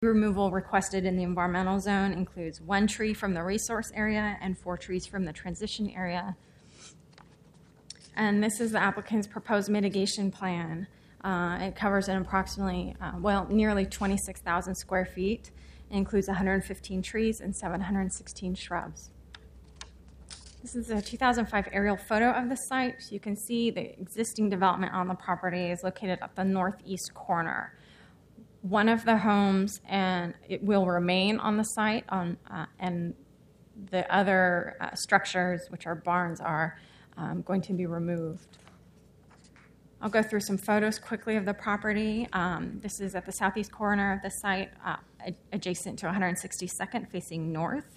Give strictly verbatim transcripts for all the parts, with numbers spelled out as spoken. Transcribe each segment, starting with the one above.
Removal requested in the environmental zone includes one tree from the resource area and four trees from the transition area. And this is the applicant's proposed mitigation plan. Uh, it covers an approximately, uh, well, nearly twenty-six thousand square feet. It includes one hundred fifteen trees and seven hundred sixteen shrubs. This is a two thousand five aerial photo of the site. You can see the existing development on the property is located at the northeast corner. One of the homes, and it will remain on the site, on, uh, and the other uh, structures, which are barns, are um, going to be removed. I'll go through some photos quickly of the property. Um, this is at the southeast corner of the site, uh, adjacent to one hundred sixty-second, facing north.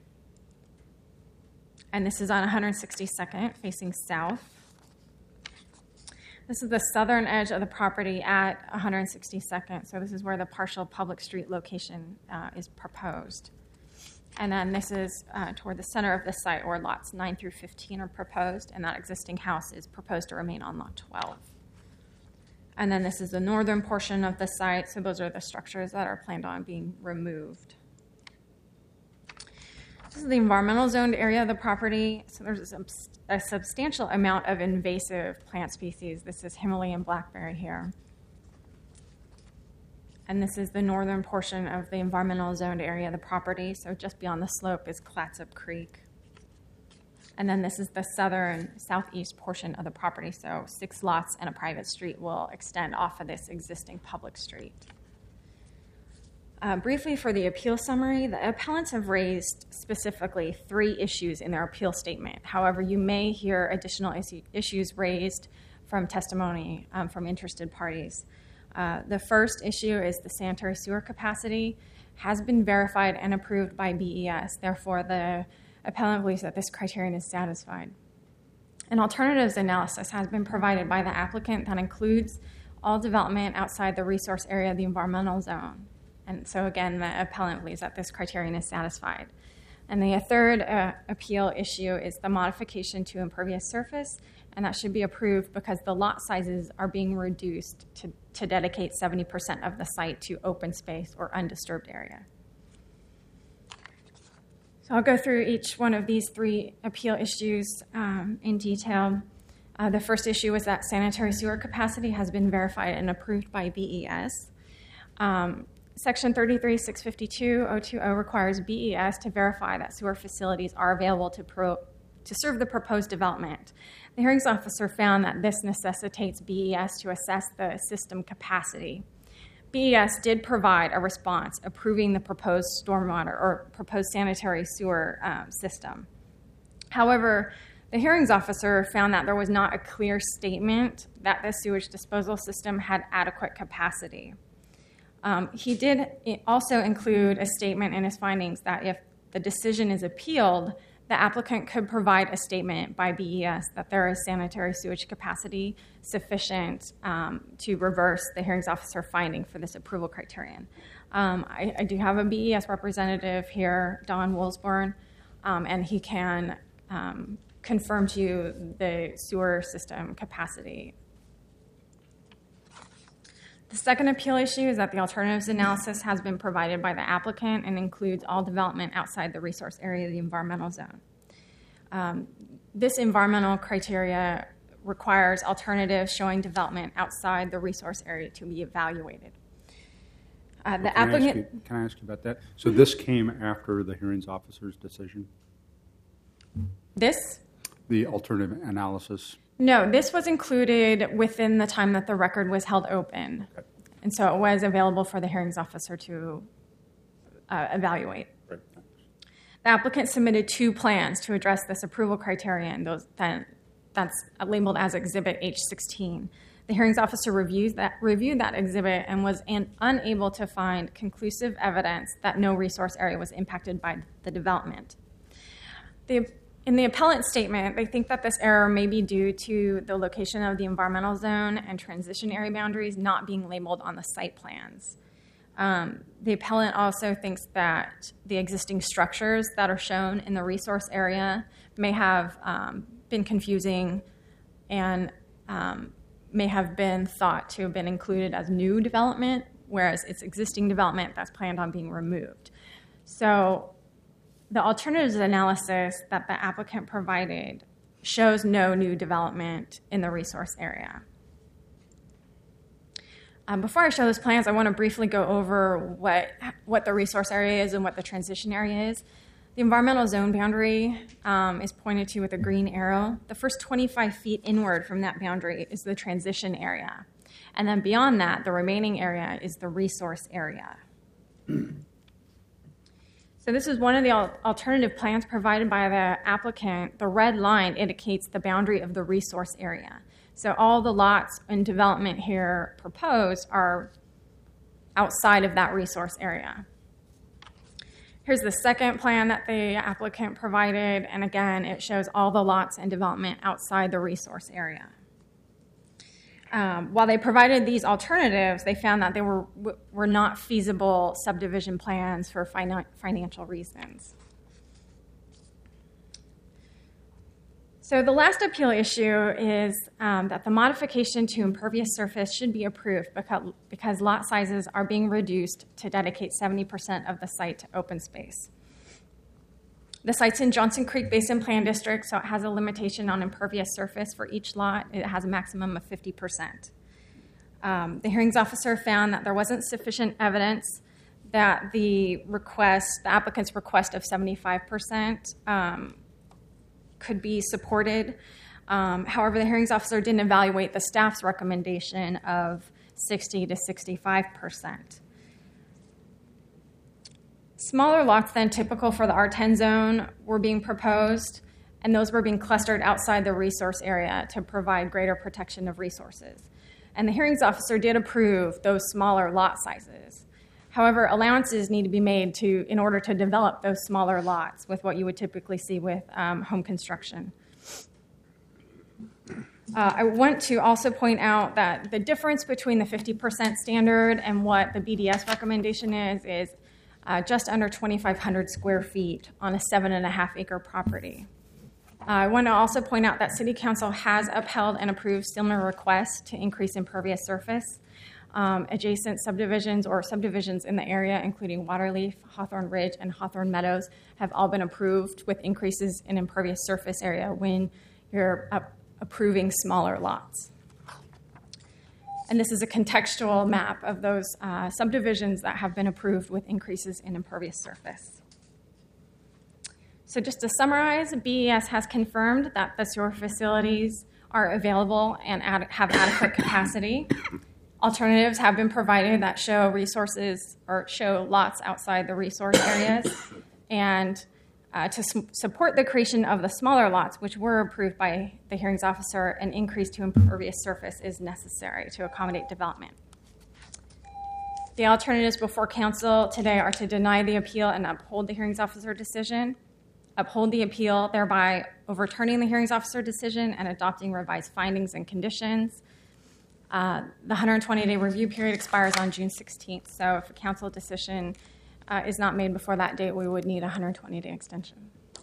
And this is on one hundred sixty-second, facing south. This is the southern edge of the property at one hundred sixty-second, so this is where the partial public street location uh, is proposed. And then this is uh, toward the center of the site, where lots nine through fifteen are proposed, and that existing house is proposed to remain on lot twelve. And then this is the northern portion of the site, so those are the structures that are planned on being removed. This is the environmental zoned area of the property. So there's a, a substantial amount of invasive plant species. This is Himalayan blackberry here. And this is the northern portion of the environmental zoned area of the property. So just beyond the slope is Clatsop Creek. And then this is the southern southeast portion of the property. So six lots and a private street will extend off of this existing public street. Uh, briefly for the appeal summary, the appellants have raised specifically three issues in their appeal statement. However, you may hear additional issue, issues raised from testimony um, from interested parties. Uh, the first issue is the sanitary sewer capacity has been verified and approved by B E S. Therefore, the appellant believes that this criterion is satisfied. An alternatives analysis has been provided by the applicant that includes all development outside the resource area of the environmental zone. And so again, the appellant believes that this criterion is satisfied. And the third uh, appeal issue is the modification to impervious surface, and that should be approved because the lot sizes are being reduced to, to dedicate seventy percent of the site to open space or undisturbed area. So I'll go through each one of these three appeal issues um, in detail. Uh, the first issue is that sanitary sewer capacity has been verified and approved by B E S. Um, Section thirty-three six fifty-two point oh two oh requires B E S to verify that sewer facilities are available to, pro, to serve the proposed development. The hearings officer found that this necessitates B E S to assess the system capacity. B E S did provide a response approving the proposed stormwater or proposed sanitary sewer um, system. However, the hearings officer found that there was not a clear statement that the sewage disposal system had adequate capacity. Um, he did also include a statement in his findings that if the decision is appealed, the applicant could provide a statement by B E S that there is sanitary sewage capacity sufficient um, to reverse the hearings officer finding for this approval criterion. Um, I, I do have a B E S representative here, Don Woolsborn, um, and he can um, confirm to you the sewer system capacity. The second appeal issue is that the alternatives analysis has been provided by the applicant and includes all development outside the resource area of the environmental zone. Um, this environmental criteria requires alternatives showing development outside the resource area to be evaluated. Uh, the well, can applicant. I ask you, can I ask you about that? So this came after the hearings officer's decision? This? The alternative analysis. No, this was included within the time that the record was held open. Okay. And so it was available for the hearings officer to uh, evaluate. Right. The applicant submitted two plans to address this approval criterion. Those that, that's labeled as Exhibit H sixteen. The hearings officer reviewed that, reviewed that exhibit and was an, unable to find conclusive evidence that no resource area was impacted by the development. The In the appellant statement, they think that this error may be due to the location of the environmental zone and transition area boundaries not being labeled on the site plans. Um, the appellant also thinks that the existing structures that are shown in the resource area may have um, been confusing and um, may have been thought to have been included as new development whereas it's existing development that's planned on being removed. So the alternatives analysis that the applicant provided shows no new development in the resource area. Um, before I show those plans, I want to briefly go over what, what the resource area is and what the transition area is. The environmental zone boundary um, is pointed to with a green arrow. The first twenty-five feet inward from that boundary is the transition area. And then beyond that, the remaining area is the resource area. So this is one of the alternative plans provided by the applicant. The red line indicates the boundary of the resource area. So all the lots in development here proposed are outside of that resource area. Here's the second plan that the applicant provided, and again, it shows all the lots in development outside the resource area. Um, while they provided these alternatives, they found that they were, were not feasible subdivision plans for finan- financial reasons. So the last appeal issue is um, that the modification to impervious surface should be approved because, because lot sizes are being reduced to dedicate seventy percent of the site to open space. The site's in Johnson Creek Basin Plan District, so it has a limitation on impervious surface for each lot. It has a maximum of fifty percent. Um, the hearings officer found that there wasn't sufficient evidence that the request, the applicant's request of seventy-five percent um, could be supported. Um, however, the hearings officer didn't evaluate the staff's recommendation of sixty to sixty-five percent. Smaller lots than typical for the R ten zone were being proposed, and those were being clustered outside the resource area to provide greater protection of resources. And the hearings officer did approve those smaller lot sizes. However, allowances need to be made to in order to develop those smaller lots with what you would typically see with um, home construction. Uh, I want to also point out that the difference between the fifty percent standard and what the B D S recommendation is is Uh, just under twenty-five hundred square feet on a seven and a half acre property. Uh, I want to also point out that City Council has upheld and approved similar requests to increase impervious surface. Um, adjacent subdivisions or subdivisions in the area, including Waterleaf, Hawthorne Ridge, and Hawthorne Meadows, have all been approved with increases in impervious surface area when you're up approving smaller lots. And this is a contextual map of those uh, subdivisions that have been approved with increases in impervious surface. So just to summarize, B E S has confirmed that the sewer facilities are available and ad- have adequate capacity. Alternatives have been provided that show resources or show lots outside the resource areas. And Uh, to su- support the creation of the smaller lots, which were approved by the hearings officer, an increase to impervious surface is necessary to accommodate development. The alternatives before council today are to deny the appeal and uphold the hearings officer decision, uphold the appeal, thereby overturning the hearings officer decision and adopting revised findings and conditions. Uh, the one hundred twenty day review period expires on June sixteenth, so if a council decision Uh, is not made before that date, we would need a one hundred twenty day extension.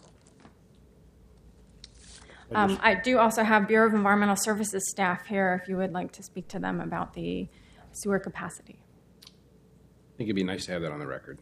Um, I do also have Bureau of Environmental Services staff here if you would like to speak to them about the sewer capacity. I think it'd be nice to have that on the record.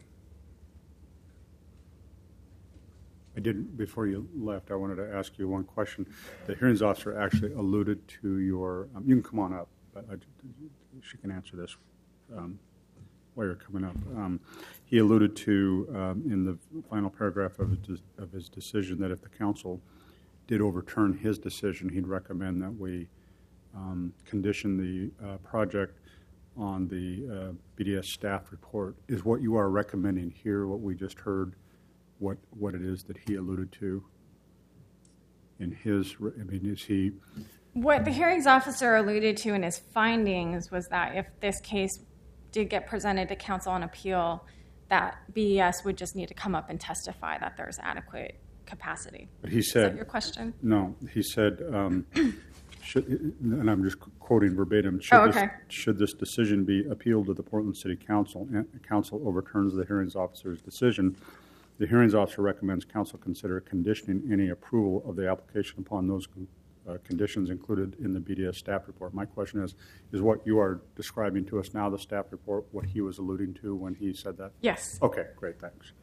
I did, before you left, I wanted to ask you one question. The hearings officer actually alluded to your, um, you can come on up, but I, she can answer this um, while you're coming up. Um, he alluded to, um, in the final paragraph of his, of his decision, that if the council did overturn his decision, he'd recommend that we um, condition the uh, project on the uh, B D S staff report. Is what you are recommending here, what we just heard, what what it is that he alluded to in his, I mean, is he... What the hearings officer alluded to in his findings was that if this case did get presented to council on appeal, that B E S would just need to come up and testify that there's adequate capacity. But he said... Is that your question? No, he said, um, should, and I'm just quoting verbatim, should, oh, okay. this, should this decision be appealed to the Portland City Council and council overturns the hearings officer's decision, the hearings officer recommends council consider conditioning any approval of the application upon those uh, conditions included in the B D S staff report. My question is, is what you are describing to us now the staff report, what he was alluding to when he said that? Yes. Okay, great, thanks.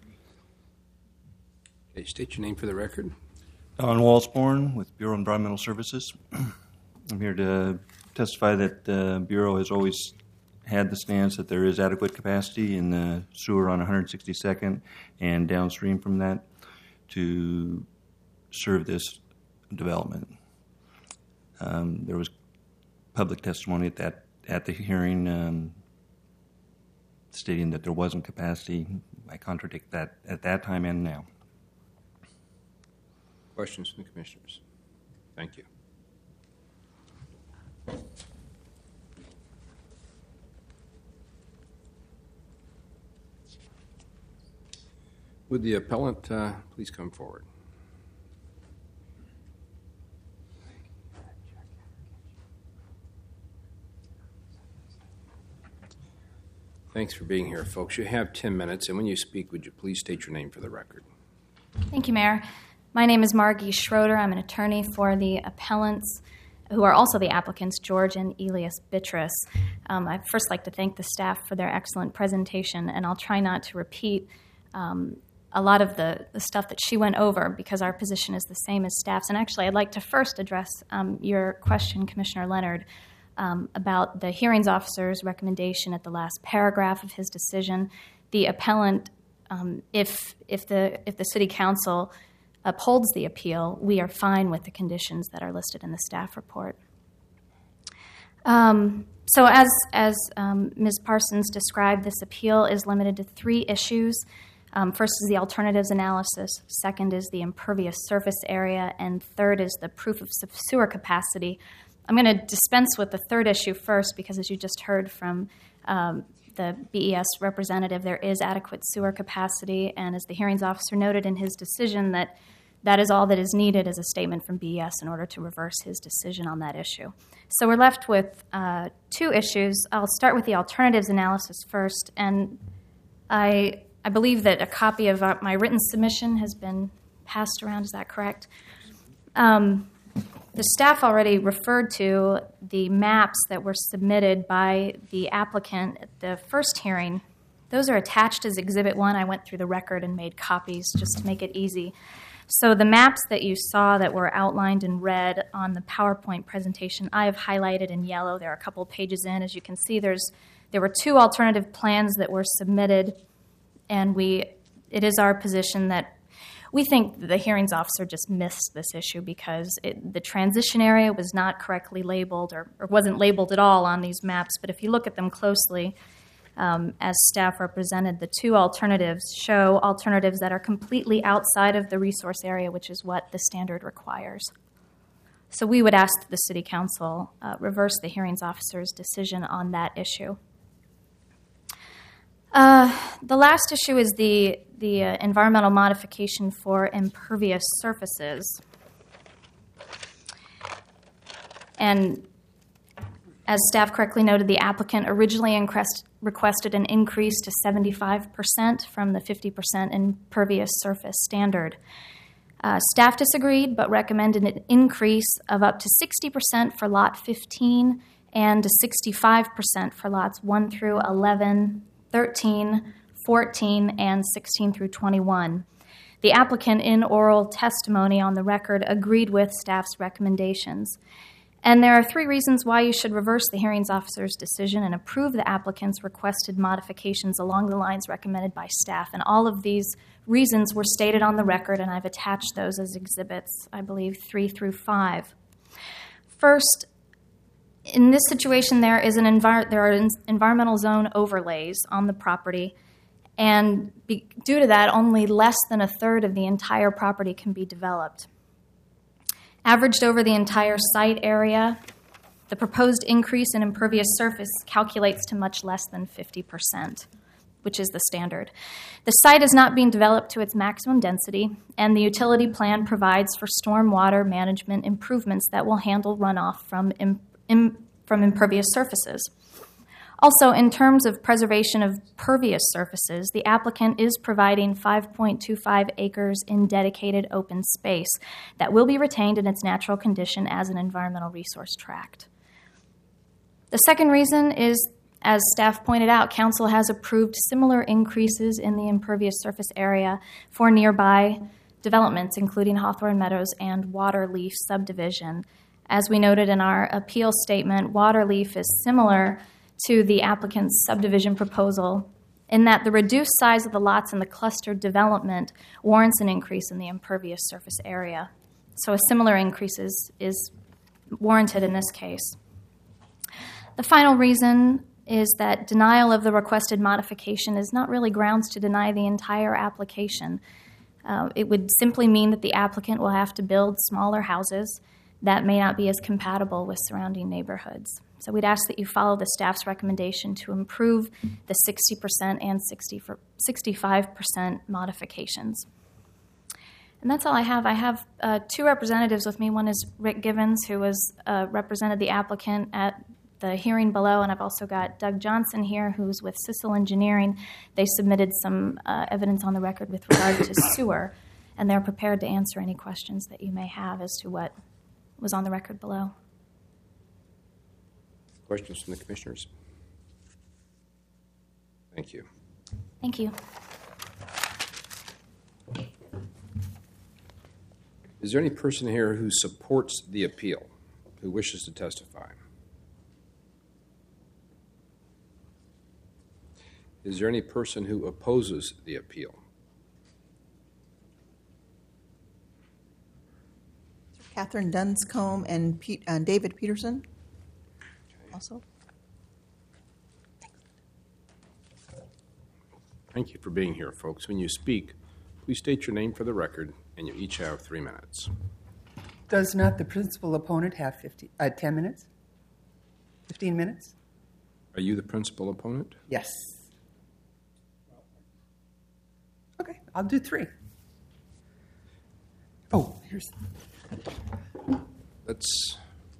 Okay, state your name for the record. Don Walsborn with Bureau of Environmental Services. I'm here to testify that the Bureau has always had the stance that there is adequate capacity in the sewer on one hundred sixty-second and downstream from that to serve this development. Um, there was public testimony at that at the hearing um, stating that there wasn't capacity. I contradict that at that time and now. Questions from the commissioners? Thank you. Would the appellant uh, please come forward? Thanks for being here, folks. You have ten minutes, and when you speak, would you please state your name for the record? Thank you, Mayor. My name is Margie Schroeder. I'm an attorney for the appellants, who are also the applicants, George and Elias Bitrus. Um, I'd first like to thank the staff for their excellent presentation, and I'll try not to repeat um, a lot of the, the stuff that she went over because our position is the same as staff's. And actually, I'd like to first address um, your question, Commissioner Leonard, um, about the hearings officer's recommendation at the last paragraph of his decision. The appellant, um, if if the if the City Council upholds the appeal, we are fine with the conditions that are listed in the staff report. Um, so as, as um, Miz Parsons described, this appeal is limited to three issues. Um, first is the alternatives analysis, second is the impervious surface area, and third is the proof of sewer capacity. I'm going to dispense with the third issue first because, as you just heard from um, the B E S representative, there is adequate sewer capacity, and as the hearings officer noted in his decision, that that is all that is needed as a statement from B E S in order to reverse his decision on that issue. So we're left with uh, two issues. I'll start with the alternatives analysis first, and I I believe that a copy of my written submission has been passed around. Is that correct? Um, the staff already referred to the maps that were submitted by the applicant at the first hearing. Those are attached as Exhibit one. I went through the record and made copies just to make it easy. So the maps that you saw that were outlined in red on the PowerPoint presentation, I have highlighted in yellow. There are a couple of pages in. As you can see, there's there were two alternative plans that were submitted, and we it is our position that we think the hearings officer just missed this issue because it, the transition area was not correctly labeled or, or wasn't labeled at all on these maps. But if you look at them closely, Um, as staff represented, the two alternatives show alternatives that are completely outside of the resource area, which is what the standard requires. So we would ask that the City Council uh, reverse the hearings officer's decision on that issue. Uh, the last issue is the, the uh, environmental modification for impervious surfaces. And as staff correctly noted, the applicant originally increased requested an increase to seventy-five percent from the fifty percent impervious surface standard. Uh, staff disagreed, but recommended an increase of up to sixty percent for Lot fifteen and to sixty-five percent for Lots one through eleven, thirteen, fourteen, and sixteen through twenty-one. The applicant, in oral testimony on the record, agreed with staff's recommendations. And there are three reasons why you should reverse the hearings officer's decision and approve the applicant's requested modifications along the lines recommended by staff. And all of these reasons were stated on the record, and I've attached those as exhibits, I believe, three through five. First, in this situation, there is an envir- there are environmental zone overlays on the property, and be- due to that, only less than a third of the entire property can be developed. Averaged over the entire site area, the proposed increase in impervious surface calculates to much less than fifty percent, which is the standard. The site is not being developed to its maximum density, and the utility plan provides for stormwater management improvements that will handle runoff from, im- im- from impervious surfaces. Also, in terms of preservation of pervious surfaces, the applicant is providing five point two five acres in dedicated open space that will be retained in its natural condition as an environmental resource tract. The second reason is, as staff pointed out, Council has approved similar increases in the impervious surface area for nearby developments, including Hawthorne Meadows and Waterleaf subdivision. As we noted in our appeal statement, Waterleaf is similar to the applicant's subdivision proposal in that the reduced size of the lots in the clustered development warrants an increase in the impervious surface area. So a similar increase is, is warranted in this case. The final reason is that denial of the requested modification is not really grounds to deny the entire application. Uh, it would simply mean that the applicant will have to build smaller houses that may not be as compatible with surrounding neighborhoods. So we'd ask that you follow the staff's recommendation to improve the sixty percent and sixty-five percent modifications. And that's all I have. I have uh, two representatives with me. One is Rick Givens, who was uh, represented the applicant at the hearing below, and I've also got Doug Johnson here, who's with Sissel Engineering. They submitted some uh, evidence on the record with regard to sewer, and they're prepared to answer any questions that you may have as to what was on the record below. Questions from the commissioners? Thank you. Thank you. Is there any person here who supports the appeal, who wishes to testify? Is there any person who opposes the appeal? Catherine Dunscombe and Pete, uh, David Peterson. Okay. Also. Thank you for being here, folks. When you speak, please state your name for the record, and you each have three minutes. Does not the principal opponent have fifty, uh, ten minutes? fifteen minutes? Are you the principal opponent? Yes. Okay, I'll do three. Oh, here's... Let's...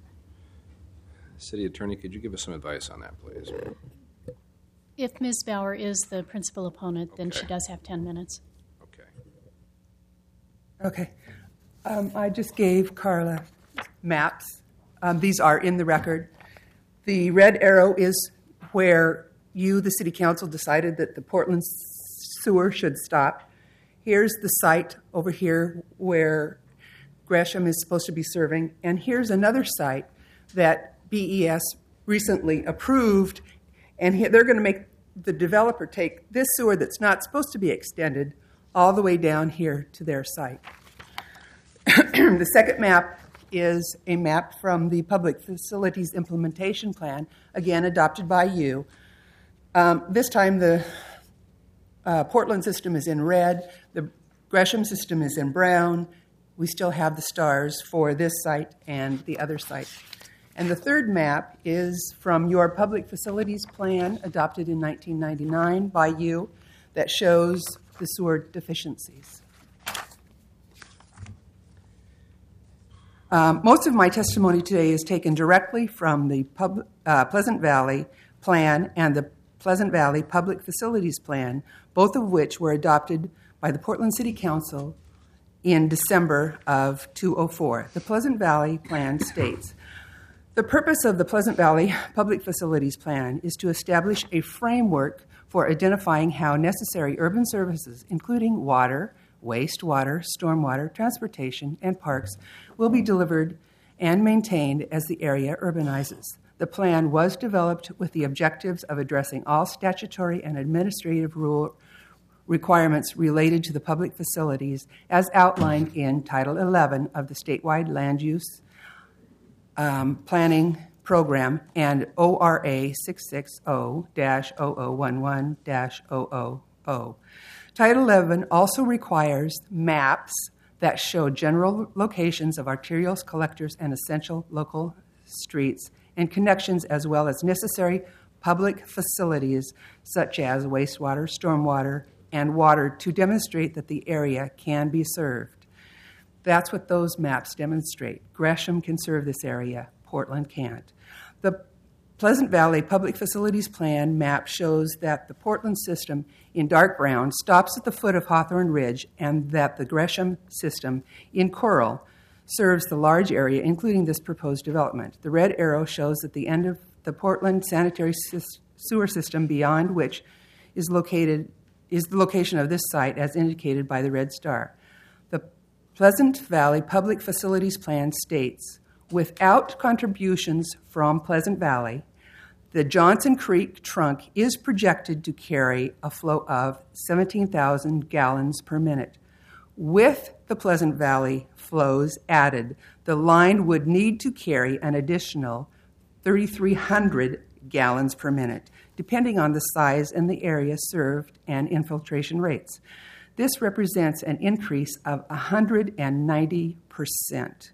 City Attorney, could you give us some advice on that, please? If Miz Bauer is the principal opponent, then Okay. she does have ten minutes. Okay. Okay. Um, I just gave Carla maps. Um, these are in the record. The red arrow is where you, the City Council, decided that the Portland sewer should stop. Here's the site over here where Gresham is supposed to be serving. And here's another site that B E S recently approved. And he, they're going to make the developer take this sewer that's not supposed to be extended all the way down here to their site. The second map is a map from the Public Facilities Implementation Plan, again adopted by you. Um, this time the uh, Portland system is in red, the Gresham system is in brown. We still have the stars for this site and the other site. And the third map is from your Public Facilities Plan adopted in nineteen ninety-nine by you that shows the sewer deficiencies. Um, most of my testimony today is taken directly from the Pub, uh, Pleasant Valley Plan and the Pleasant Valley Public Facilities Plan, both of which were adopted by the Portland City Council in December of two thousand four. The Pleasant Valley Plan states, the purpose of the Pleasant Valley Public Facilities Plan is to establish a framework for identifying how necessary urban services, including water, wastewater, stormwater, transportation, and parks, will be delivered and maintained as the area urbanizes. The plan was developed with the objectives of addressing all statutory and administrative rule requirements related to the public facilities as outlined in Title eleven of the statewide land use um, planning program and O R A six sixty dash zero zero one one dash zero zero zero. Title eleven also requires maps that show general locations of arterials, collectors, and essential local streets and connections, as well as necessary public facilities such as wastewater, stormwater, and water to demonstrate that the area can be served. That's what those maps demonstrate. Gresham can serve this area. Portland can't. The Pleasant Valley Public Facilities Plan map shows that the Portland system in dark brown stops at the foot of Hawthorne Ridge and that the Gresham system in coral serves the large area, including this proposed development. The red arrow shows that the end of the Portland sanitary sewer system beyond which is located is the location of this site as indicated by the red star. The Pleasant Valley Public Facilities Plan states, without contributions from Pleasant Valley, the Johnson Creek trunk is projected to carry a flow of seventeen thousand gallons per minute. With the Pleasant Valley flows added, the line would need to carry an additional three thousand three hundred gallons per minute, depending on the size and the area served and infiltration rates. This represents an increase of one hundred ninety percent.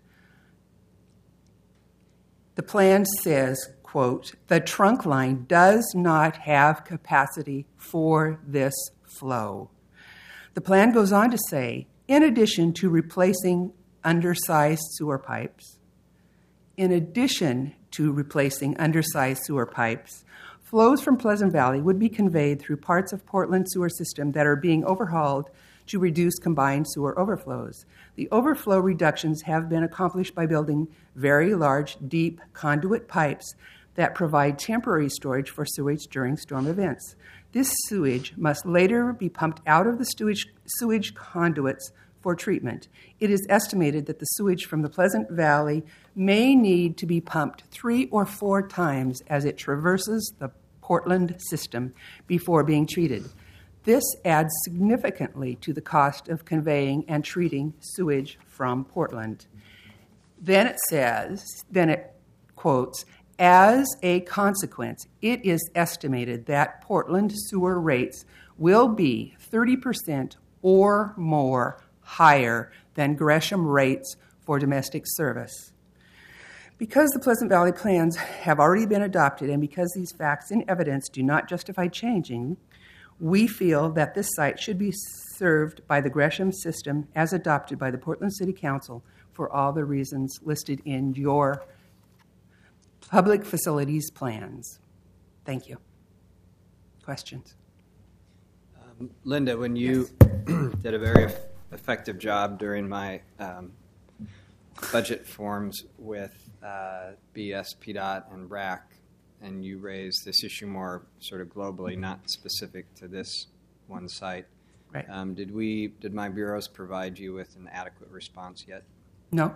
The plan says, quote, the trunk line does not have capacity for this flow. The plan goes on to say, in addition to replacing undersized sewer pipes, in addition to replacing undersized sewer pipes, flows from Pleasant Valley would be conveyed through parts of Portland sewer system that are being overhauled to reduce combined sewer overflows. The overflow reductions have been accomplished by building very large, deep conduit pipes that provide temporary storage for sewage during storm events. This sewage must later be pumped out of the sewage, sewage conduits for treatment. It is estimated that the sewage from the Pleasant Valley may need to be pumped three or four times as it traverses the Portland system before being treated. This adds significantly to the cost of conveying and treating sewage from Portland. Then it says, then it quotes, as a consequence, it is estimated that Portland sewer rates will be thirty percent or more higher than Gresham rates for domestic service. Because the Pleasant Valley plans have already been adopted and because these facts and evidence do not justify changing, we feel that this site should be served by the Gresham system as adopted by the Portland City Council for all the reasons listed in your public facilities plans. Thank you. Questions? Um, Linda, when you yes. did a very effective job during my um, budget forms with uh, B S, P DOT, and B R A C, and you raised this issue more sort of globally, not specific to this one site. Right. Um, did we? Did my bureaus provide you with an adequate response yet? No.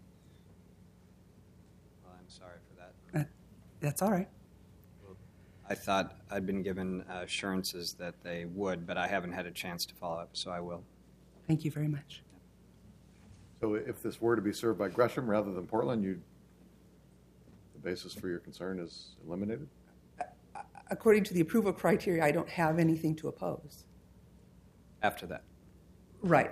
Well, I'm sorry for that. Uh, that's all right. I thought I'd been given assurances that they would, but I haven't had a chance to follow up, so I will. Thank you very much. So if this were to be served by Gresham rather than Portland, you, the basis for your concern is eliminated? According to the approval criteria, I don't have anything to oppose. After that? Right.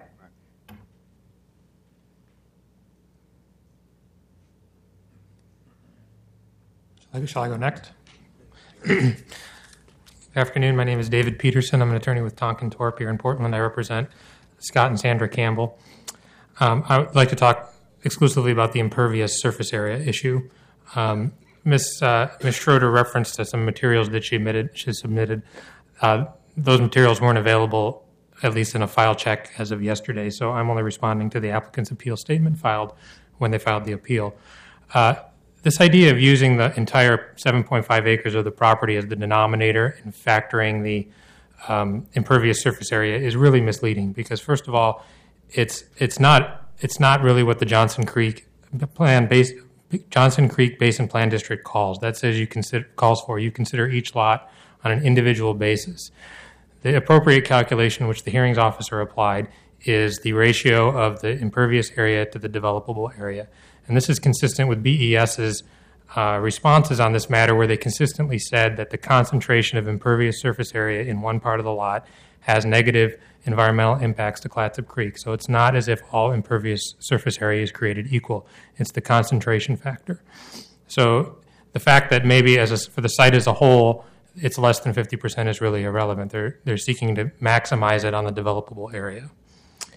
Shall I go next? Good afternoon. My name is David Peterson. I'm an attorney with Tonkin Torp here in Portland. I represent Scott and Sandra Campbell. Um, I would like to talk exclusively about the impervious surface area issue. Um, Miz Uh, Miz Schroeder referenced to some materials that she admitted she submitted. Uh, those materials weren't available, at least in a file check, as of yesterday. So I'm only responding to the applicant's appeal statement filed when they filed the appeal. Uh, This idea of using the entire seven point five acres of the property as the denominator and factoring the um, impervious surface area is really misleading because, first of all, it's it's not it's not really what the Johnson Creek plan base Johnson Creek Basin Plan District calls. That says you consider calls for you consider each lot on an individual basis. The appropriate calculation, which the hearings officer applied, is the ratio of the impervious area to the developable area. And this is consistent with B E S's uh, responses on this matter, where they consistently said that the concentration of impervious surface area in one part of the lot has negative environmental impacts to Clatsop Creek. So it's not as if all impervious surface area is created equal. It's the concentration factor. So the fact that maybe as a, for the site as a whole, it's less than fifty percent is really irrelevant. They're, they're seeking to maximize it on the developable area.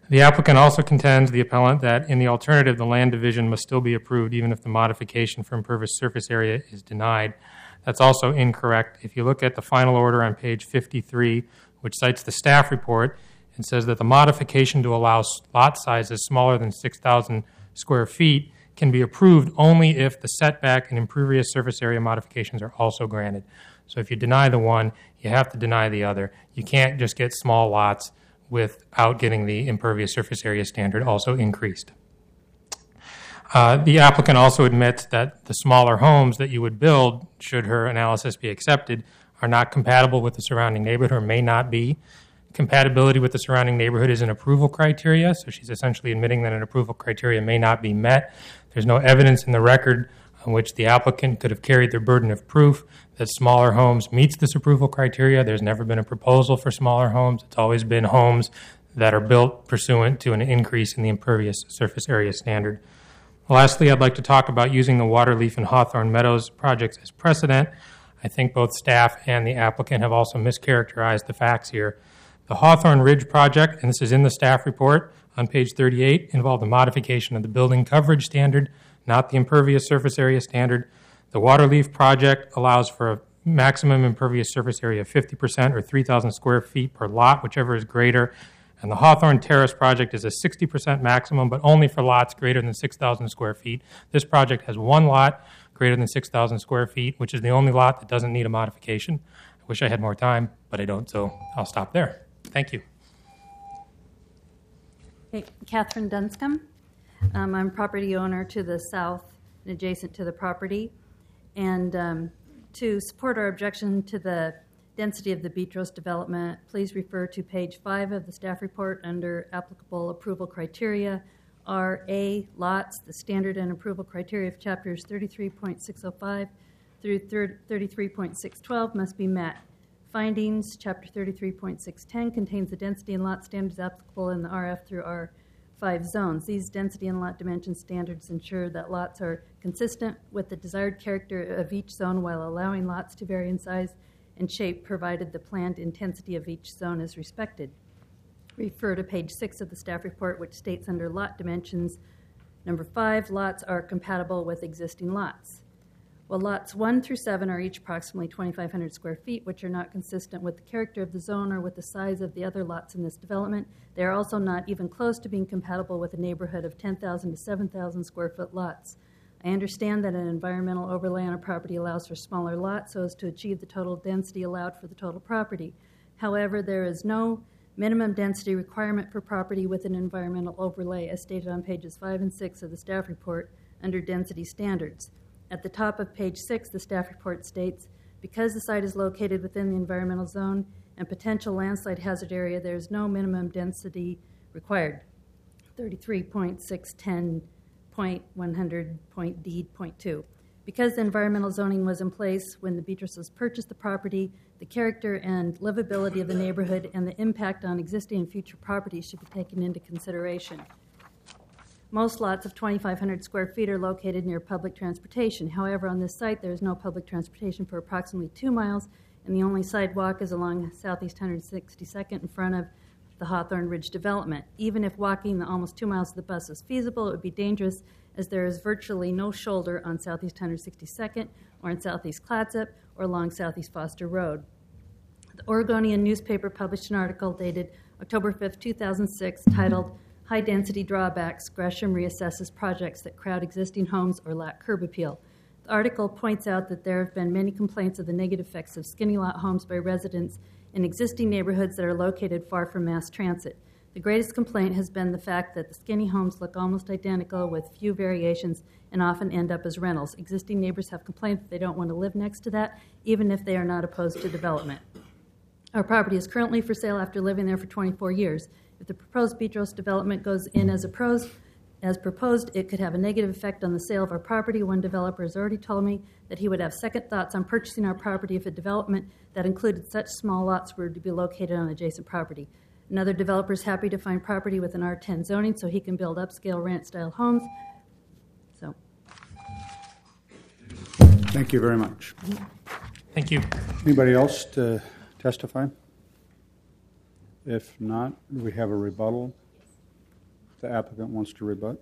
The applicant also contends, the appellant, that in the alternative, the land division must still be approved even if the modification for impervious surface area is denied. That's also incorrect. If you look at the final order on page fifty-three, which cites the staff report, it says that the modification to allow lot sizes smaller than six thousand square feet can be approved only if the setback and impervious surface area modifications are also granted. So if you deny the one, you have to deny the other. You can't just get small lots without getting the impervious surface area standard also increased. Uh, the applicant also admits that the smaller homes that you would build, should her analysis be accepted, are not compatible with the surrounding neighborhood or may not be. Compatibility with the surrounding neighborhood is an approval criteria, so she's essentially admitting that an approval criteria may not be met. There's no evidence in the record on which the applicant could have carried their burden of proof that smaller homes meets this approval criteria. There's never been a proposal for smaller homes. It's always been homes that are built pursuant to an increase in the impervious surface area standard. Lastly, I'd like to talk about using the Waterleaf and Hawthorne Meadows projects as precedent. I think both staff and the applicant have also mischaracterized the facts here. The Hawthorne Ridge project, and this is in the staff report on page thirty-eight, involved a modification of the building coverage standard, not the impervious surface area standard. The Waterleaf project allows for a maximum impervious surface area of fifty percent or three thousand square feet per lot, whichever is greater. And the Hawthorne Terrace project is a sixty percent maximum, but only for lots greater than six thousand square feet. This project has one lot greater than six thousand square feet, which is the only lot that doesn't need a modification. I wish I had more time, but I don't, so I'll stop there. Thank you. Hey, Catherine Dunscombe. Um, I'm property owner to the south and adjacent to the property. And um, to support our objection to the density of the Beatrice development, please refer to page five of the staff report under applicable approval criteria. R A lots, the standard and approval criteria of chapters thirty-three point six oh five through thirty-three point six twelve must be met. Findings, chapter thirty-three point six ten contains the density and lot standards applicable in the R F through R five zones. These density and lot dimension standards ensure that lots are consistent with the desired character of each zone while allowing lots to vary in size and shape provided the planned intensity of each zone is respected. Refer to page six of the staff report, which states under lot dimensions, number five, lots are compatible with existing lots. Well, lots one through seven are each approximately twenty-five hundred square feet, which are not consistent with the character of the zone or with the size of the other lots in this development. They are also not even close to being compatible with a neighborhood of ten thousand to seven thousand square foot lots. I understand that an environmental overlay on a property allows for smaller lots so as to achieve the total density allowed for the total property. However, there is no minimum density requirement for property with an environmental overlay, as stated on pages five and six of the staff report under density standards. At the top of page six, the staff report states, because the site is located within the environmental zone and potential landslide hazard area, there is no minimum density required. thirty-three point six ten point one hundred point D point two. Because the environmental zoning was in place when the Beatrices purchased the property, the character and livability of the neighborhood and the impact on existing and future properties should be taken into consideration. Most lots of twenty-five hundred square feet are located near public transportation. However, on this site, there is no public transportation for approximately two miles, and the only sidewalk is along Southeast one hundred sixty-second in front of the Hawthorne Ridge development. Even if walking the almost two miles to the bus is feasible, it would be dangerous as there is virtually no shoulder on Southeast one hundred sixty-second or in Southeast Clatsop or along Southeast Foster Road. The Oregonian newspaper published an article dated October fifth, two thousand six, titled High Density Drawbacks, Gresham Reassesses Projects That Crowd Existing Homes or Lack Curb Appeal. The article points out that there have been many complaints of the negative effects of skinny lot homes by residents in existing neighborhoods that are located far from mass transit. The greatest complaint has been the fact that the skinny homes look almost identical with few variations and often end up as rentals. Existing neighbors have complained that they don't want to live next to that, even if they are not opposed to development. Our property is currently for sale after living there for twenty-four years. If the proposed Beatrice development goes in as, a pros, as proposed, it could have a negative effect on the sale of our property. One developer has already told me that he would have second thoughts on purchasing our property if a development that included such small lots were to be located on adjacent property. Another developer is happy to find property with an R ten zoning so he can build upscale ranch-style homes. So, thank you very much. Thank you. Anybody else to testify? If not, do we have a rebuttal? the applicant wants to rebut.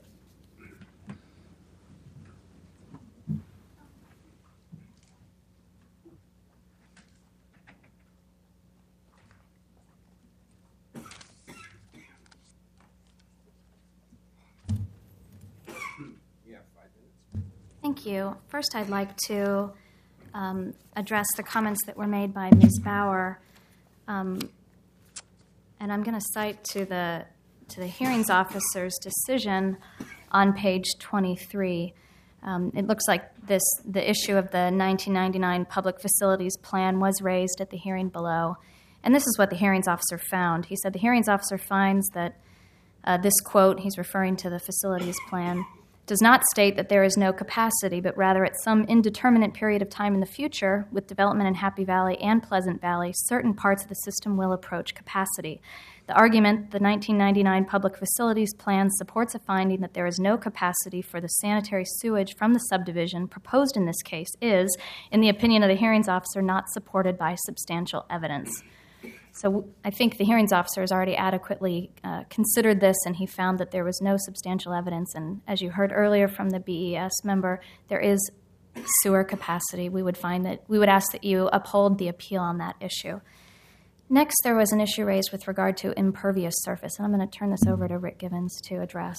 Thank you. First, I'd like to um, address the comments that were made by Miz Bauer, um, and I'm going to cite to the to the hearings officer's decision on page twenty-three. Um, it looks like this the issue of the nineteen ninety-nine Public Facilities Plan was raised at the hearing below, and this is what the hearings officer found. He said the hearings officer finds that uh, this quote, he's referring to the facilities plan, does not state that there is no capacity, but rather at some indeterminate period of time in the future, with development in Happy Valley and Pleasant Valley, certain parts of the system will approach capacity. The argument, the nineteen ninety-nine Public Facilities Plan supports a finding that there is no capacity for the sanitary sewage from the subdivision proposed in this case is, in the opinion of the hearings officer, not supported by substantial evidence. So I think the hearings officer has already adequately uh, considered this, and he found that there was no substantial evidence. And as you heard earlier from the B E S member, there is sewer capacity. We would find that we would ask that you uphold the appeal on that issue. Next, there was an issue raised with regard to impervious surface, and I'm going to turn this over to Rick Givens to address.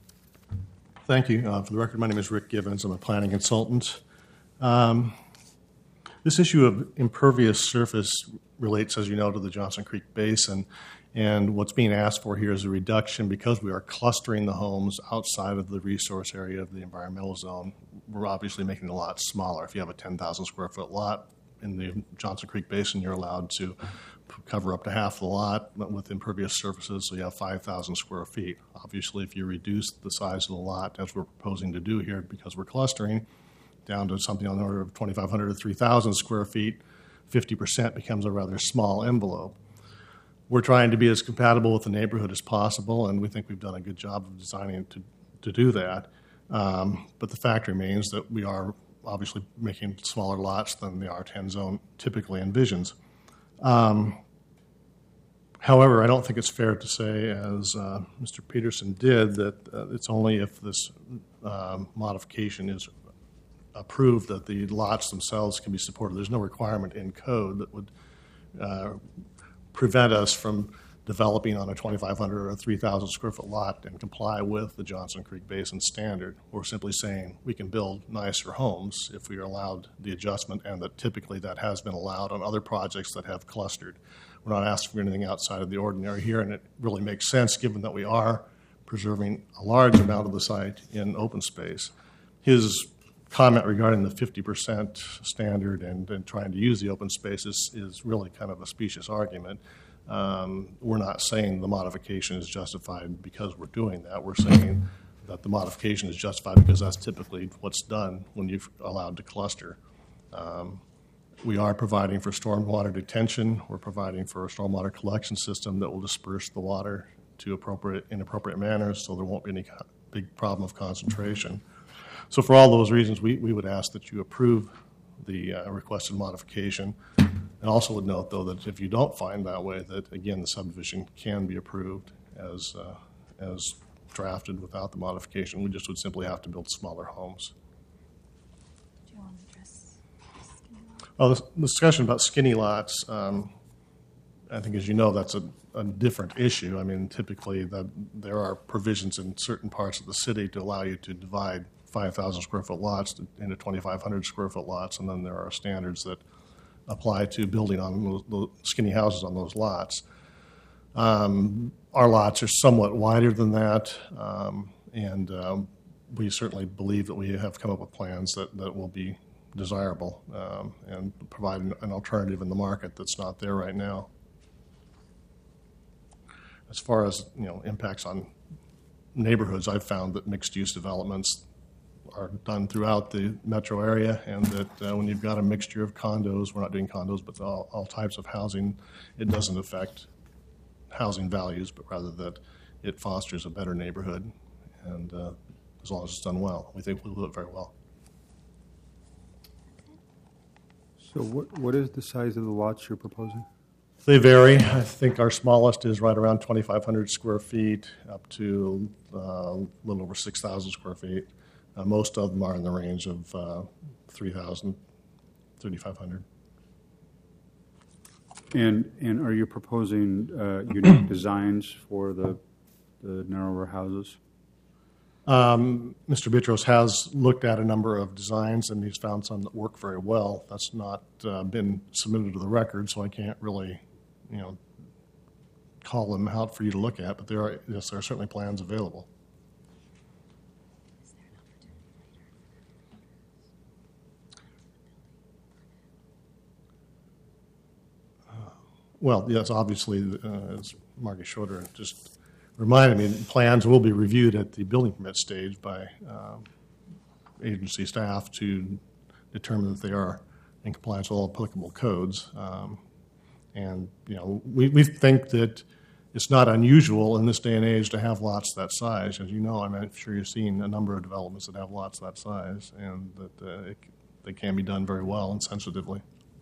Thank you. Uh, for the record, my name is Rick Givens. I'm a planning consultant. Um, this issue of impervious surface relates, as you know, to the Johnson Creek Basin, and what's being asked for here is a reduction because we are clustering the homes outside of the resource area of the environmental zone. We're obviously making the lot smaller. If you have a ten thousand square foot lot in the Johnson Creek Basin, you're allowed to cover up to half the lot with impervious surfaces, so you have five thousand square feet. Obviously, if you reduce the size of the lot, as we're proposing to do here because we're clustering, down to something on the order of twenty-five hundred to three thousand square feet, fifty percent becomes a rather small envelope. We're trying to be as compatible with the neighborhood as possible, and we think we've done a good job of designing it to, to do that. Um, but the fact remains that we are obviously making smaller lots than the R ten zone typically envisions. Um, however, I don't think it's fair to say, as uh, Mister Peterson did, that uh, it's only if this um, modification is approved that the lots themselves can be supported. There's no requirement in code that would uh, prevent us from developing on a twenty-five hundred or a three thousand square foot lot and comply with the Johnson Creek Basin standard. We're simply saying we can build nicer homes if we are allowed the adjustment, and that typically that has been allowed on other projects that have clustered. We're not asking for anything outside of the ordinary here, and it really makes sense given that we are preserving a large amount of the site in open space. His comment regarding the fifty percent standard and, and trying to use the open spaces is really kind of a specious argument. Um, we're not saying the modification is justified because we're doing that. We're saying that the modification is justified because that's typically what's done when you've allowed to cluster. Um, we are providing for stormwater detention. We're providing for a stormwater collection system that will disperse the water to appropriate, in appropriate manners so there won't be any co- big problem of concentration. So for all those reasons, we, we would ask that you approve the uh, requested modification. And also would note, though, that if you don't find that way, that, again, the subdivision can be approved as, uh, as drafted without the modification. We just would simply have to build smaller homes. Do you want to address skinny lots? Well, this discussion about skinny lots, um, I think, as you know, that's a, a different issue. I mean, typically that there are provisions in certain parts of the city to allow you to divide five thousand square foot lots into twenty-five hundred square foot lots, and then there are standards that apply to building on those, those skinny houses on those lots. Um, our lots are somewhat wider than that, um, and um, we certainly believe that we have come up with plans that, that will be desirable um, and provide an, an alternative in the market that's not there right now. As far as, you know, impacts on neighborhoods, I've found that mixed-use developments are done throughout the metro area, and that uh, when you've got a mixture of condos, we're not doing condos, but all, all types of housing, it doesn't affect housing values, but rather that it fosters a better neighborhood, and uh, as long as it's done well, we think we'll do it very well. So what what is the size of the lots you're proposing? They vary. I think our smallest is right around twenty-five hundred square feet up to uh, a little over six thousand square feet. Uh, most of them are in the range of uh, three thousand, thirty-five hundred. And and are you proposing uh, unique designs for the the narrower houses? Um, Mister Bitros has looked at a number of designs, and he's found some that work very well. That's not uh, been submitted to the record, so I can't really, you know, call them out for you to look at. But there are, yes, there are certainly plans available. Uh, well, yes, obviously, uh, as Margie Schroeder just reminded me, plans will be reviewed at the building permit stage by um, agency staff to determine that they are in compliance with all applicable codes. Um, and, you know, we, we think that it's not unusual in this day and age to have lots that size. As you know, I'm sure you've seen a number of developments that have lots that size, and that uh, it, they can be done very well and sensitively.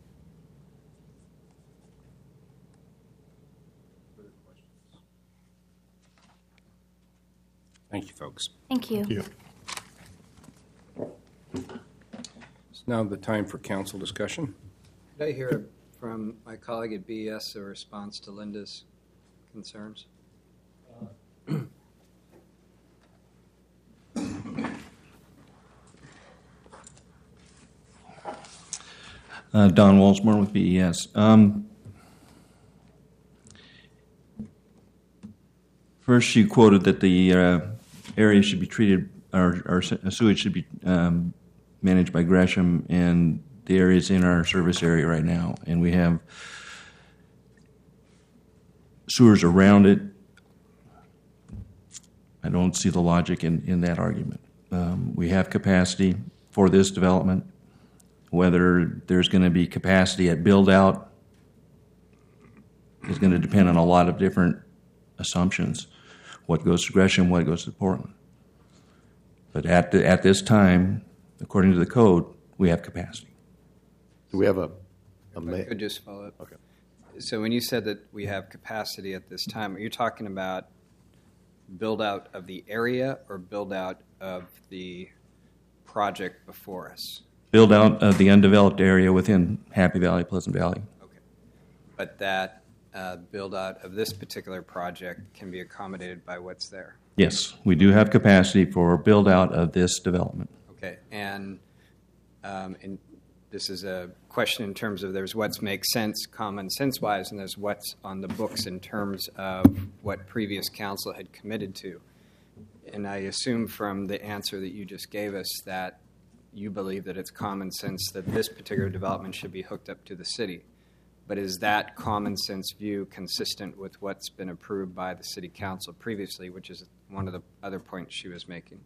Thank you, folks. Thank you. Thank you. It's now the time for council discussion. Did I hear from my colleague at B E S a response to Linda's concerns? Uh, Don Walsmore with B E S. Um, first, she quoted that the uh, area should be treated, or, or sewage should be um, managed by Gresham, and the area is in our service area right now, and we have sewers around it. I don't see the logic in, in that argument. Um, we have capacity for this development. Whether there's going to be capacity at build-out is going to depend on a lot of different assumptions. What goes to Gresham, what goes to Portland. But at the, at this time, according to the code, we have capacity. Do we have a, a If ma- I could just follow up. Okay. So when you said that we have capacity at this time, are you talking about build out of the area or build out of the project before us? Build out of the undeveloped area within Happy Valley, Pleasant Valley. Okay. But that uh, build out of this particular project can be accommodated by what's there? Yes, we do have capacity for build out of this development. Okay. And, um, and this is a question in terms of there's what's makes sense common sense wise, and there's what's on the books in terms of what previous council had committed to. And I assume from the answer that you just gave us that you believe that it's common sense that this particular development should be hooked up to the city. But is that common sense view consistent with what's been approved by the city council previously, which is one of the other points she was making?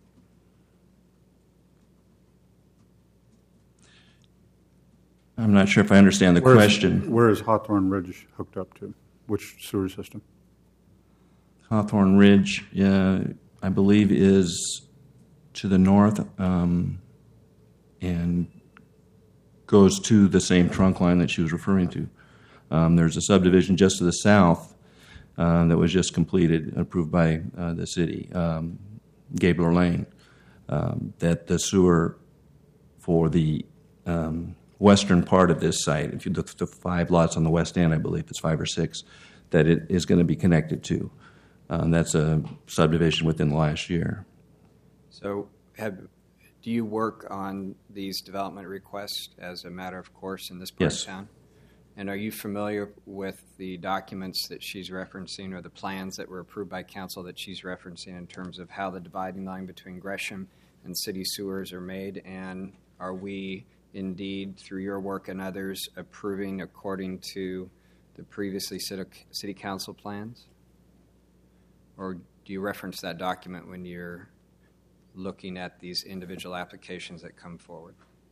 I'm not sure if I understand the Where is- question. Where is Hawthorne Ridge hooked up to? Which sewer system? Hawthorne Ridge, uh, I believe, is to the north um, and goes to the same trunk line that she was referring to. Um, there's a subdivision just to the south uh, that was just completed, approved by uh, the city, um, Gabler Lane, um, that the sewer for the um, western part of this site, if you look at the five lots on the west end, I believe it's five or six, that it is going to be connected to. Um, that's a subdivision within the last year. So have, do you work on these development requests as a matter of course in this part Yes. of town? And are you familiar with the documents that she's referencing or the plans that were approved by council that she's referencing in terms of how the dividing line between Gresham and city sewers are made? And are we indeed, through your work and others, approving according to the previously city, city council plans? Or do you reference that document when you're looking at these individual applications that come forward?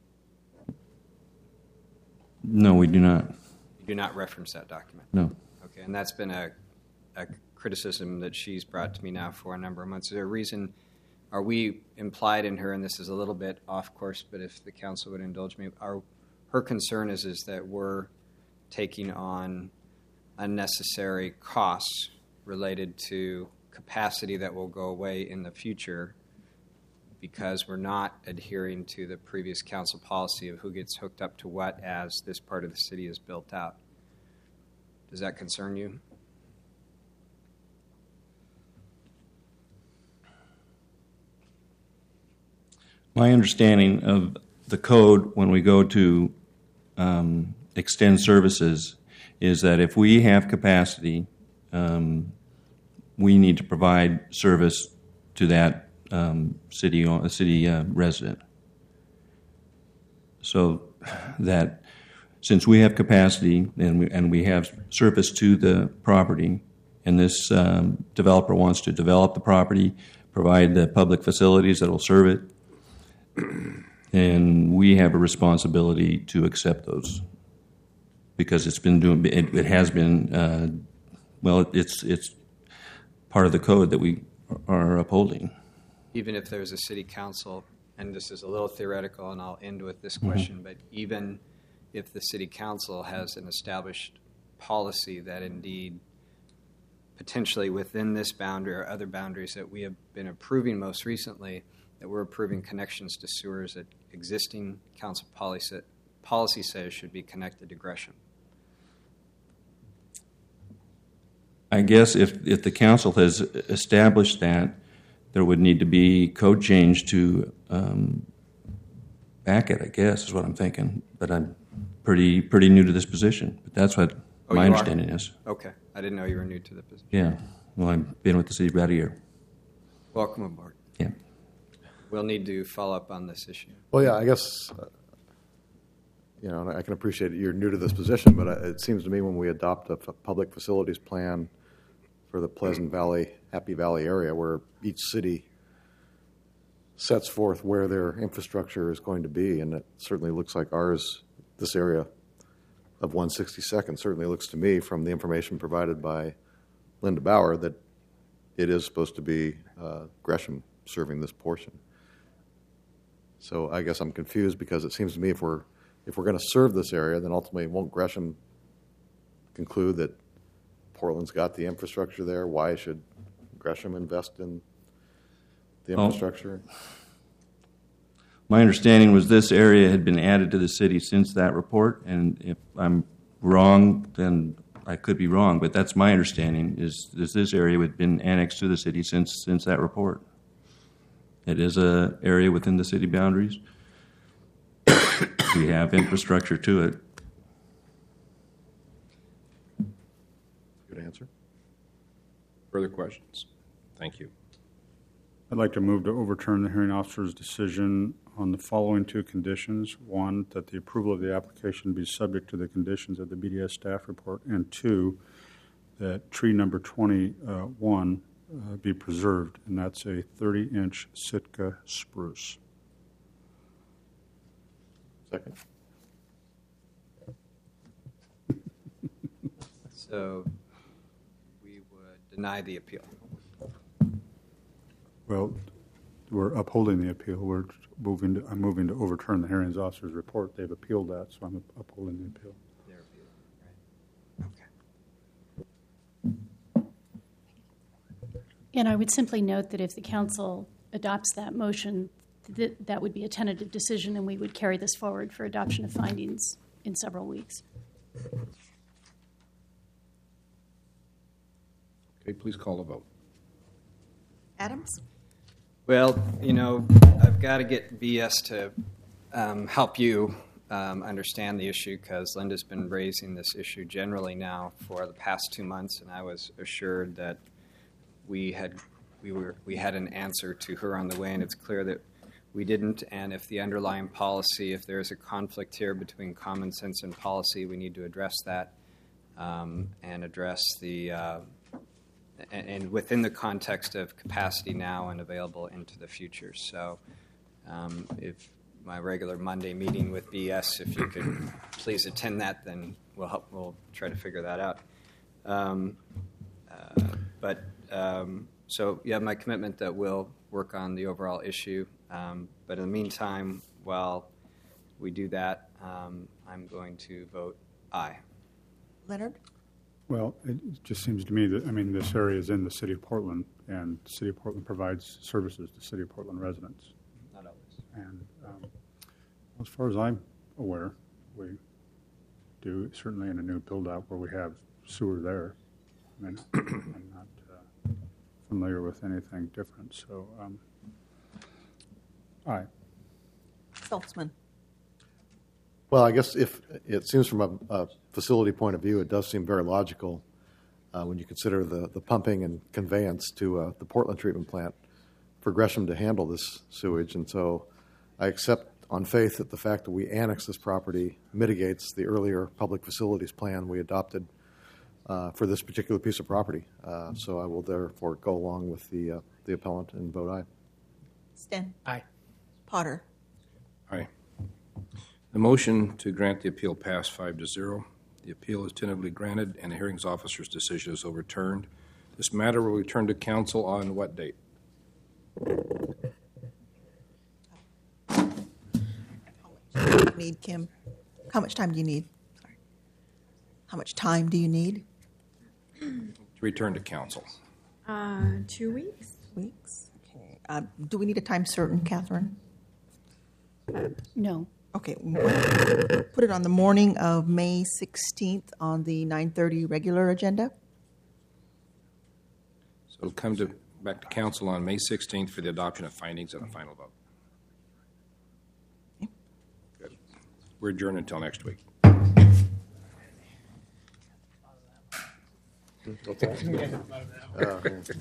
No, we do not. You do not reference that document? No. Okay, and that's been a, a criticism that she's brought to me now for a number of months. Is there a reason, are we implied in her, and this is a little bit off course, but if the council would indulge me, our, her concern is, is that we're taking on unnecessary costs related to capacity that will go away in the future because we're not adhering to the previous council policy of who gets hooked up to what as this part of the city is built out. Does that concern you? My understanding of the code when we go to um, extend services is that if we have capacity, um, we need to provide service to that um, city uh, city uh, resident. So that since we have capacity and we, and we have service to the property, and this um, developer wants to develop the property, provide the public facilities that will serve it, and we have a responsibility to accept those because it's been doing. It, it has been. Uh, well, it's it's part of the code that we are upholding. Even if there's a city council, and this is a little theoretical, and I'll end with this question, mm-hmm. but even if the city council has an established policy that indeed potentially within this boundary or other boundaries that we have been approving most recently, that we're approving connections to sewers that existing council policy, policy says should be connected to Gresham. I guess if, if the council has established that, there would need to be code change to um, back it, I guess, is what I'm thinking. But I'm pretty pretty new to this position. But that's what oh, my you understanding are? is. Okay. I didn't know you were new to the position. Yeah. Well, I've been with the city about a year. Welcome aboard. Yeah. We'll need to follow up on this issue. Well, yeah, I guess, uh, you know, and I can appreciate it. You're new to this position, but it seems to me when we adopt a f- public facilities plan for the Pleasant Valley, Happy Valley area, where each city sets forth where their infrastructure is going to be, and it certainly looks like ours, this area of one sixty-second, certainly looks to me from the information provided by Linda Bauer that it is supposed to be uh, Gresham serving this portion. So I guess I'm confused because it seems to me if we're if we're going to serve this area, then ultimately won't Gresham conclude that Portland's got the infrastructure there? Why should Gresham invest in the infrastructure? Oh. My understanding was this area had been added to the city since that report, and if I'm wrong, then I could be wrong, but that's my understanding, is, is this area had been annexed to the city since since that report. It is an area within the city boundaries. We have infrastructure to it. Good answer. Further questions? Thank you. I'd like to move to overturn the hearing officer's decision on the following two conditions. One, that the approval of the application be subject to the conditions of the B D S staff report, and two, that tree number twenty-one uh, be preserved, and that's a thirty-inch Sitka spruce. Second. So we would deny the appeal. Well, we're upholding the appeal. We're moving to, I'm moving to overturn the hearings officer's report. They've appealed that, so I'm upholding the appeal. Their appeal, right? Okay. And I would simply note that if the council adopts that motion, th- that would be a tentative decision, and we would carry this forward for adoption of findings in several weeks. Okay, please call the vote. Adams? Well, you know, I've got to get B S to um, help you um, understand the issue because Linda's been raising this issue generally now for the past two months, and I was assured that we had we were we had an answer to her on the way, and it's clear that we didn't. And if the underlying policy, if there's a conflict here between common sense and policy, we need to address that um, and address the. Uh, and within the context of capacity now and available into the future. So um, if my regular Monday meeting with B S, if you could please attend that, then we'll help, we'll try to figure that out. Um, uh, but um, so you have my commitment that we'll work on the overall issue. Um, but in the meantime, while we do that, um, I'm going to vote aye. Leonard? Well, it just seems to me that, I mean, this area is in the city of Portland, and the city of Portland provides services to city of Portland residents. Not always. And um, as far as I'm aware, we do, certainly in a new build-out where we have sewer there. I mean, I'm not uh, familiar with anything different, so, um, all right. Saltzman. Well, I guess if it seems from a, a facility point of view, it does seem very logical uh, when you consider the, the pumping and conveyance to uh, the Portland treatment plant for Gresham to handle this sewage. And so I accept on faith that the fact that we annex this property mitigates the earlier public facilities plan we adopted uh, for this particular piece of property. Uh, so I will therefore go along with the, uh, the appellant and vote aye. Sten. Aye. Potter. Aye. The motion to grant the appeal passed five to zero. The appeal is tentatively granted, and the hearings officer's decision is overturned. This matter will return to council on what date? Need Kim? How much time do you need? Sorry. How much time do you need? To return to council. Uh, two weeks. Weeks. Okay. Uh, do we need a time certain, Catherine? No. Okay. Put it on the morning of May sixteenth on the nine thirty regular agenda. So it'll come to back to council on May sixteenth for the adoption of findings and a final vote. Okay. Good. We're adjourned until next week. What's that? Uh,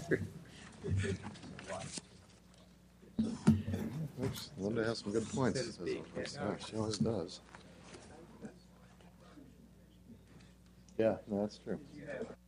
Oops, Linda has some good points. Yeah, she always does. Yeah, no, that's true.